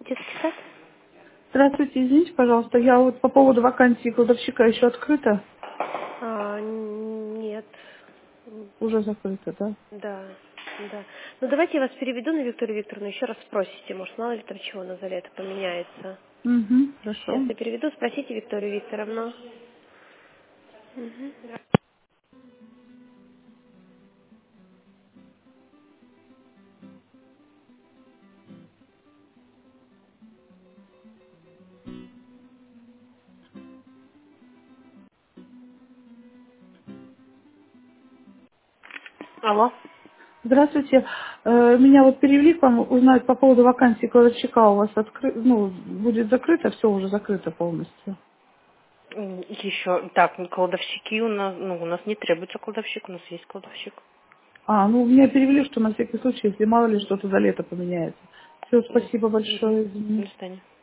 Детский сад? Здравствуйте, извините, пожалуйста, я вот по поводу вакансии кладовщика еще открыта? Нет. Уже закрыта, да? Да, да. Ну, давайте я вас переведу на Викторию Викторовну, еще раз спросите, может, мало ли там чего на за лето поменяется. Угу, Сейчас хорошо. я переведу, спросите Викторию Викторовну. Мгм. Алло. Здравствуйте. Меня вот перевели к вам узнать по поводу вакансии кладовщика. У вас будет закрыто, все уже закрыто полностью. Еще, так, кладовщики у нас не требуется кладовщик, у нас есть кладовщик. Меня перевели, что на всякий случай, если мало ли что-то за лето поменяется. Все, Мгм. спасибо большое. До Извините. свидания.